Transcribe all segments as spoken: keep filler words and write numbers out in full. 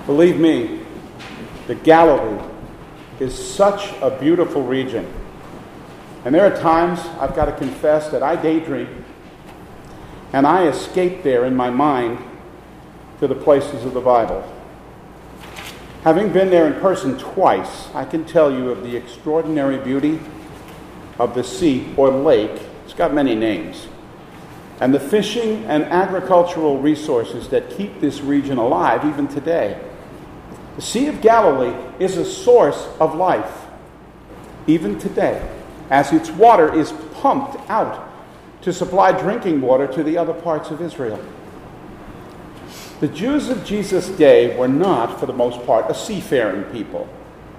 Believe me, the Galilee is such a beautiful region. And there are times, I've got to confess, that I daydream and I escape there in my mind to the places of the Bible. Having been there in person twice, I can tell you of the extraordinary beauty of the sea or lake. It's got many names. And the fishing and agricultural resources that keep this region alive even today. The Sea of Galilee is a source of life, even today, as its water is pumped out to supply drinking water to the other parts of Israel. The Jews of Jesus' day were not, for the most part, a seafaring people.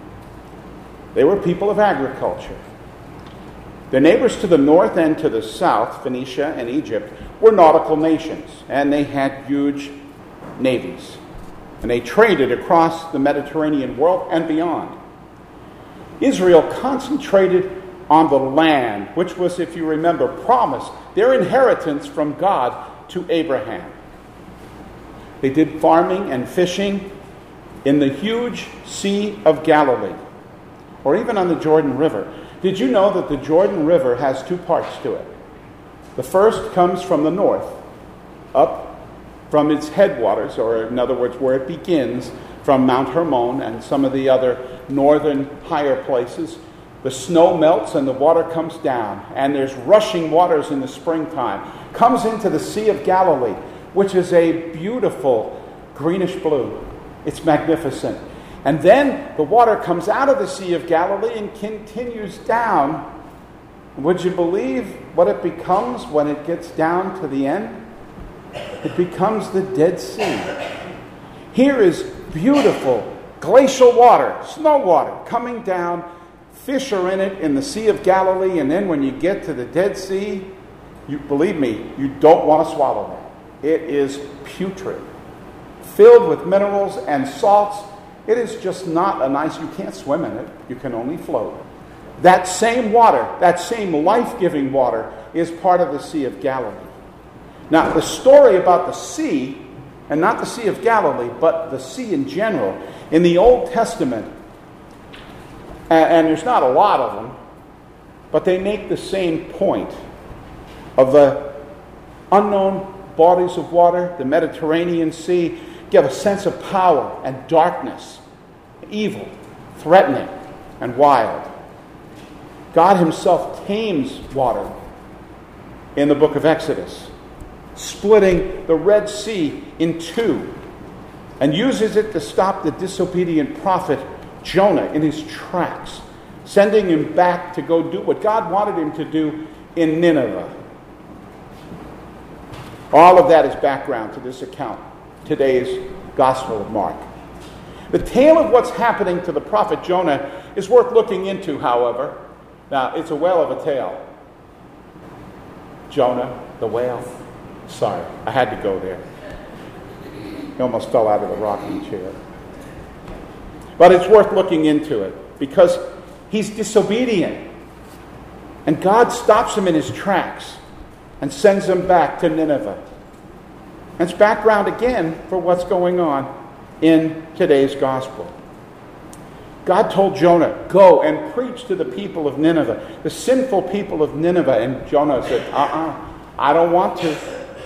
They were people of agriculture. Their neighbors to the north and to the south, Phoenicia and Egypt, were nautical nations, and they had huge navies. And they traded across the Mediterranean world and beyond. Israel concentrated on the land, which was, if you remember, promised, their inheritance from God to Abraham. They did farming and fishing in the huge Sea of Galilee, or even on the Jordan River. Did you know that the Jordan River has two parts to it? The first comes from the north, up from its headwaters, or in other words, where it begins, from Mount Hermon and some of the other northern higher places. The snow melts and the water comes down, and there's rushing waters in the springtime. Comes into the Sea of Galilee, which is a beautiful greenish blue. It's magnificent. And then the water comes out of the Sea of Galilee and continues down. Would you believe what it becomes when it gets down to the end? It becomes the Dead Sea. Here is beautiful glacial water, snow water, coming down. Fish are in it in the Sea of Galilee, and then when you get to the Dead Sea, you believe me, you don't want to swallow that. It is putrid, filled with minerals and salts. It is just not a nice, you can't swim in it, you can only float. That same water, that same life-giving water, is part of the Sea of Galilee. Now, the story about the sea, and not the Sea of Galilee, but the sea in general, in the Old Testament, and, and there's not a lot of them, but they make the same point of the unknown bodies of water, the Mediterranean Sea, give a sense of power and darkness, evil, threatening, and wild. God himself tames water in the book of Exodus, splitting the Red Sea in two, and uses it to stop the disobedient prophet Jonah in his tracks, sending him back to go do what God wanted him to do in Nineveh. All of that is background to this account, today's Gospel of Mark. The tale of what's happening to the prophet Jonah is worth looking into, however. Now, it's a whale of a tale. Jonah, the whale. Sorry, I had to go there. He almost fell out of the rocking chair. But it's worth looking into it because he's disobedient. And God stops him in his tracks and sends him back to Nineveh. And it's background again for what's going on in today's gospel. God told Jonah, go and preach to the people of Nineveh, the sinful people of Nineveh. And Jonah said, uh-uh, I don't want to.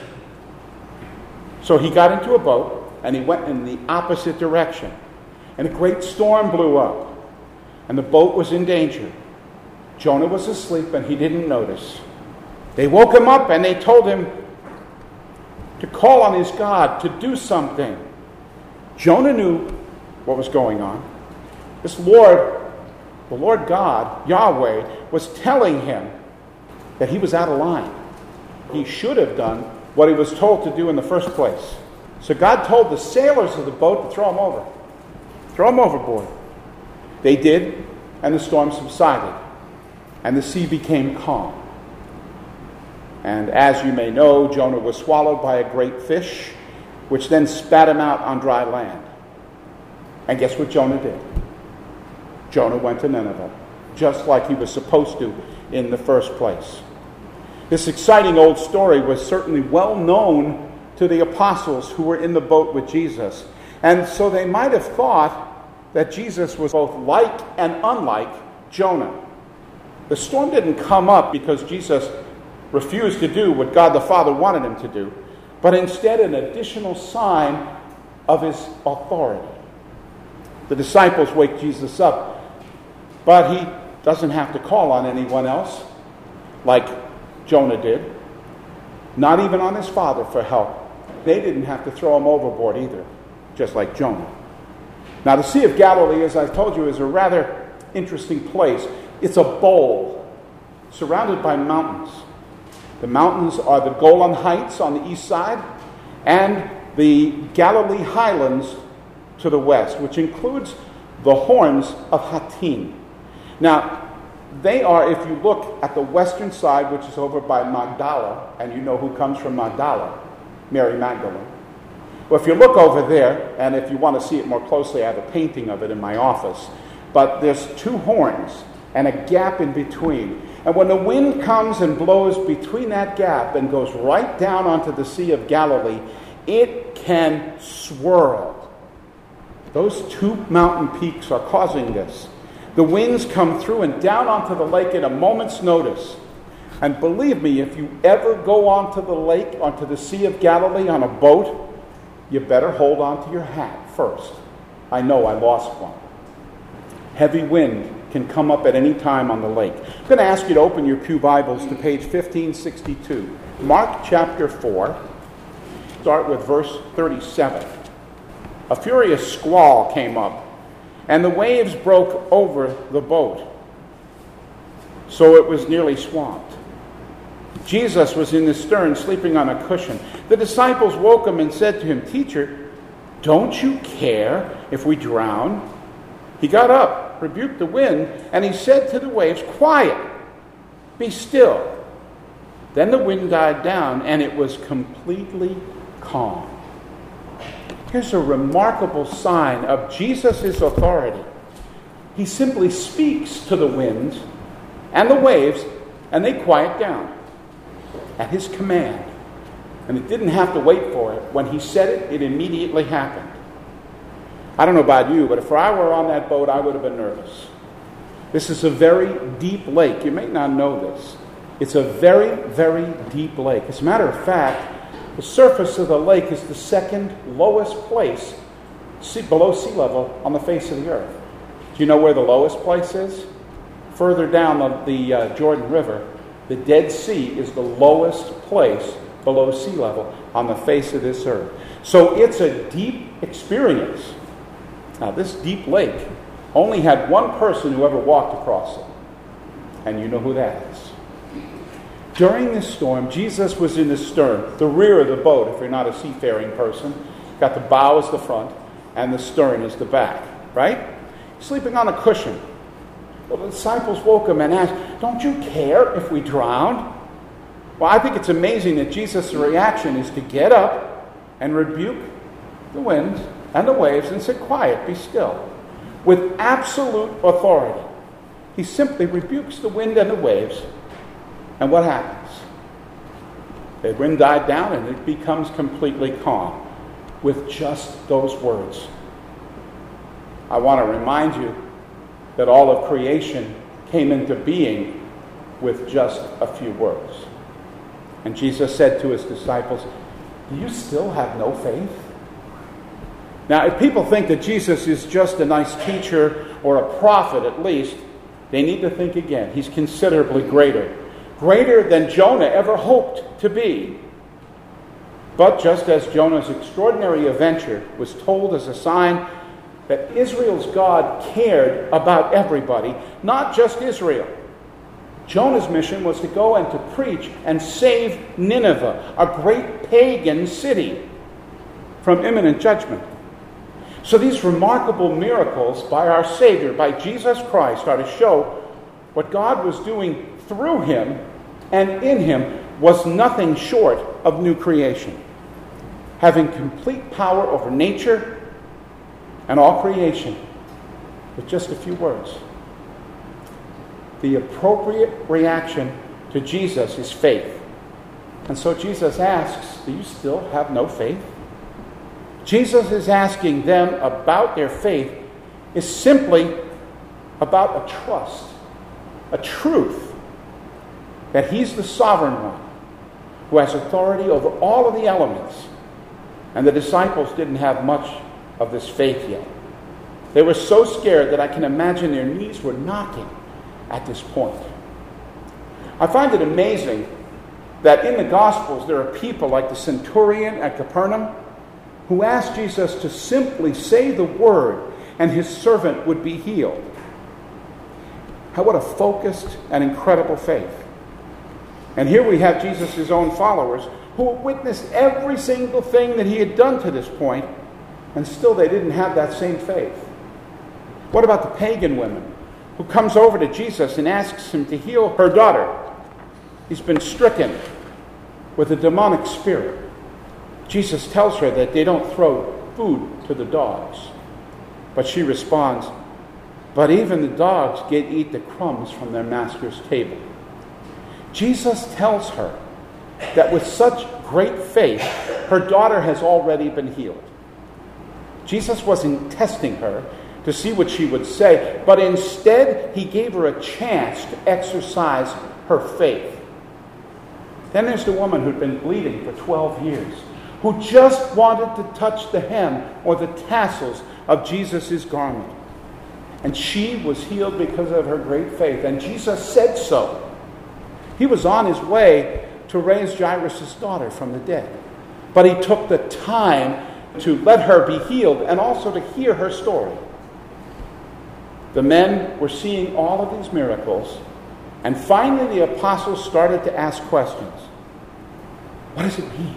So he got into a boat and he went in the opposite direction. And a great storm blew up. And the boat was in danger. Jonah was asleep and he didn't notice. They woke him up and they told him to call on his God to do something. Jonah knew what was going on. This Lord, the Lord God, Yahweh, was telling him that he was out of line. He should have done what he was told to do in the first place. So God told the sailors of the boat to throw him over. Throw him overboard. They did, and the storm subsided, and the sea became calm. And as you may know, Jonah was swallowed by a great fish, which then spat him out on dry land. And guess what Jonah did? Jonah went to Nineveh, just like he was supposed to in the first place. This exciting old story was certainly well known to the apostles who were in the boat with Jesus. And so they might have thought that Jesus was both like and unlike Jonah. The storm didn't come up because Jesus refused to do what God the Father wanted him to do, but instead an additional sign of his authority. The disciples wake Jesus up, but he doesn't have to call on anyone else like Jonah did, not even on his father for help. They didn't have to throw him overboard either, just like Jonah. Now, the Sea of Galilee, as I've told you, is a rather interesting place. It's a bowl surrounded by mountains. The mountains are the Golan Heights on the east side and the Galilee Highlands to the west, which includes the horns of Hattin. Now, they are, if you look at the western side, which is over by Magdala, and you know who comes from Magdala, Mary Magdalene. Well, if you look over there, and if you want to see it more closely, I have a painting of it in my office. But there's two horns and a gap in between. And when the wind comes and blows between that gap and goes right down onto the Sea of Galilee, it can swirl. Those two mountain peaks are causing this. The winds come through and down onto the lake at a moment's notice. And believe me, if you ever go onto the lake, onto the Sea of Galilee on a boat, you better hold on to your hat first. I know I lost one. Heavy wind can come up at any time on the lake. I'm going to ask you to open your pew Bibles to page fifteen sixty-two. Mark chapter four. Start with verse thirty-seven. A furious squall came up, and the waves broke over the boat, so it was nearly swamped. Jesus was in the stern, sleeping on a cushion. The disciples woke him and said to him, "Teacher, don't you care if we drown?" He got up, rebuked the wind, and he said to the waves, "Quiet, be still." Then the wind died down, and it was completely calm. Here's a remarkable sign of Jesus' authority. He simply speaks to the winds and the waves, and they quiet down at his command. And it didn't have to wait for it. When he said it, it immediately happened. I don't know about you, but if I were on that boat, I would have been nervous. This is a very deep lake. You may not know this. It's a very, very deep lake. As a matter of fact, the surface of the lake is the second lowest place sea, below sea level on the face of the earth. Do you know where the lowest place is? Further down the, the uh, Jordan River, the Dead Sea is the lowest place below sea level on the face of this earth. So it's a deep experience. Now, this deep lake only had one person who ever walked across it. And you know who that is. During this storm, Jesus was in the stern, the rear of the boat, if you're not a seafaring person. Got the bow as the front, and the stern is the back, right? Sleeping on a cushion. Well, the disciples woke him and asked, "Don't you care if we drown?" Well, I think it's amazing that Jesus' reaction is to get up and rebuke the wind and the waves and say, "Quiet, be still." With absolute authority. He simply rebukes the wind and the waves. And what happens? The wind died down and it becomes completely calm with just those words. I want to remind you that all of creation came into being with just a few words. And Jesus said to his disciples, "Do you still have no faith?" Now, if people think that Jesus is just a nice teacher or a prophet at least, they need to think again. He's considerably greater. Greater than Jonah ever hoped to be. But just as Jonah's extraordinary adventure was told as a sign that Israel's God cared about everybody, not just Israel. Jonah's mission was to go and to preach and save Nineveh, a great pagan city, from imminent judgment. So these remarkable miracles by our Savior, by Jesus Christ, are to show what God was doing through him and in him was nothing short of new creation, having complete power over nature and all creation with just a few words. The appropriate reaction to Jesus is faith. And so Jesus asks, "Do you still have no faith?" Jesus is asking them about their faith is simply about a trust, a truth that he's the sovereign one who has authority over all of the elements. And the disciples didn't have much of this faith yet. They were so scared that I can imagine their knees were knocking at this point. I find it amazing that in the Gospels there are people like the centurion at Capernaum who asked Jesus to simply say the word and his servant would be healed. How what a focused and incredible faith. And here we have Jesus' own followers who witnessed every single thing that he had done to this point, and still they didn't have that same faith. What about the pagan woman who comes over to Jesus and asks him to heal her daughter? He's been stricken with a demonic spirit. Jesus tells her that they don't throw food to the dogs. But she responds, "But even the dogs get eat the crumbs from their master's table." Jesus tells her that with such great faith, her daughter has already been healed. Jesus wasn't testing her to see what she would say, but instead he gave her a chance to exercise her faith. Then there's the woman who'd been bleeding for twelve years, who just wanted to touch the hem or the tassels of Jesus' garment. And she was healed because of her great faith, and Jesus said so. He was on his way to raise Jairus' daughter from the dead. But he took the time to let her be healed and also to hear her story. The men were seeing all of these miracles, and finally the apostles started to ask questions. What does it mean?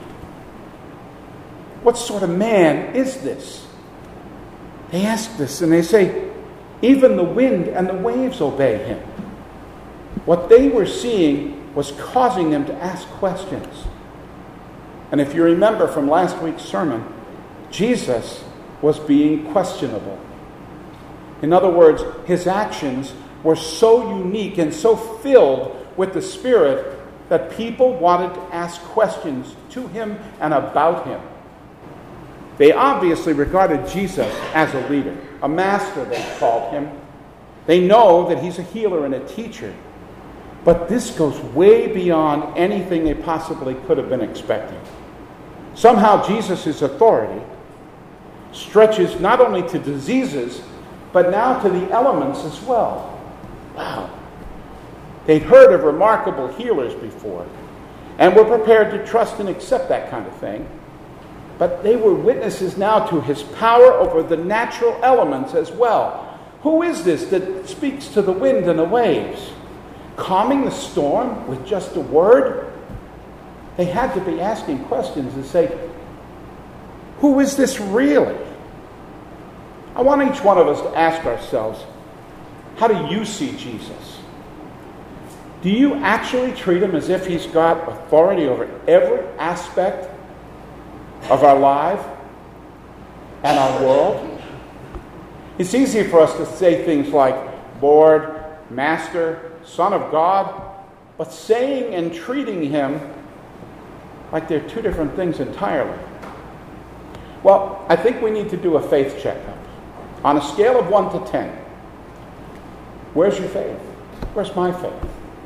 What sort of man is this? They ask this and they say, even the wind and the waves obey him. What they were seeing was causing them to ask questions. And if you remember from last week's sermon, Jesus was being questionable. In other words, his actions were so unique and so filled with the Spirit that people wanted to ask questions to him and about him. They obviously regarded Jesus as a leader, a master, they called him. They know that he's a healer and a teacher. But this goes way beyond anything they possibly could have been expecting. Somehow Jesus' authority stretches not only to diseases, but now to the elements as well. Wow. They'd heard of remarkable healers before, and were prepared to trust and accept that kind of thing. But they were witnesses now to his power over the natural elements as well. Who is this that speaks to the wind and the waves, calming the storm with just a word? They had to be asking questions and say, who is this really? I want each one of us to ask ourselves, how do you see Jesus? Do you actually treat him as if he's got authority over every aspect of our life and our world? It's easy for us to say things like Lord, Master, Son of God, but saying and treating him like they're two different things entirely. Well, I think we need to do a faith checkup. On a scale of one to ten, where's your faith? Where's my faith?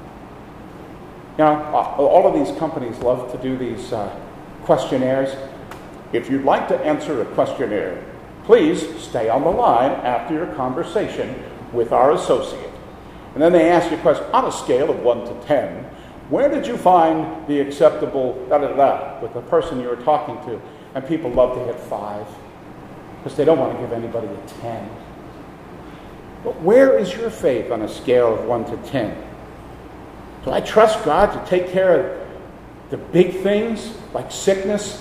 You know, all of these companies love to do these uh, questionnaires. If you'd like to answer a questionnaire, please stay on the line after your conversation with our associate. And then they ask you a question, on a scale of one to ten, where did you find the acceptable da-da-da with the person you were talking to? And people love to hit five, because they don't want to give anybody a ten. But where is your faith on a scale of one to ten? Do I trust God to take care of the big things like sickness?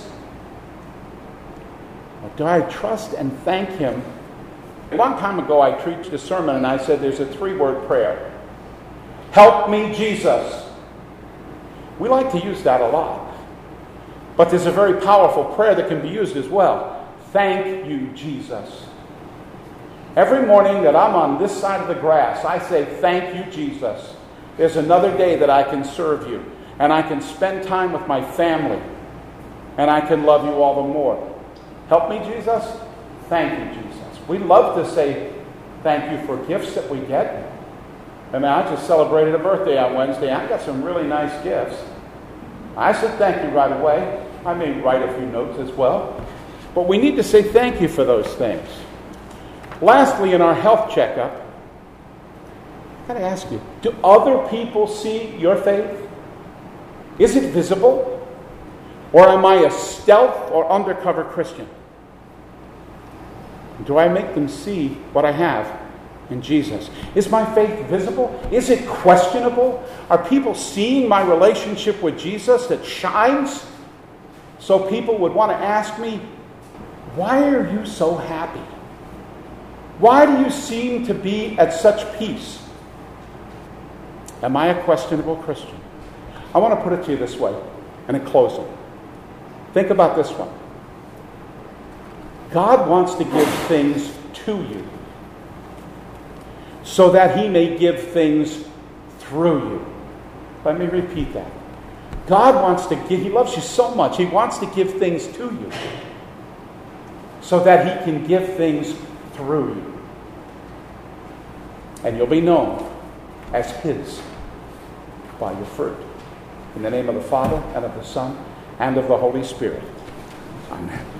Or do I trust and thank him? A long time ago I preached a sermon and I said there's a three-word prayer. Help me, Jesus. We like to use that a lot. But there's a very powerful prayer that can be used as well. Thank you, Jesus. Every morning that I'm on this side of the grass, I say, thank you, Jesus. There's another day that I can serve you, and I can spend time with my family, and I can love you all the more. Help me, Jesus. Thank you, Jesus. We love to say thank you for gifts that we get. I mean, I just celebrated a birthday on Wednesday. I got some really nice gifts. I said thank you right away. I may write a few notes as well. But we need to say thank you for those things. Lastly, in our health checkup, I've got to ask you, do other people see your faith? Is it visible? Or am I a stealth or undercover Christian? Do I make them see what I have in Jesus? Is my faith visible? Is it questionable? Are people seeing my relationship with Jesus that shines? So people would want to ask me, why are you so happy? Why do you seem to be at such peace? Am I a questionable Christian? I want to put it to you this way, and in closing. Think about this one. God wants to give things to you so that he may give things through you. Let me repeat that. God wants to give, he loves you so much, he wants to give things to you so that he can give things through you. And you'll be known as his by your fruit. In the name of the Father, and of the Son, and of the Holy Spirit. Amen.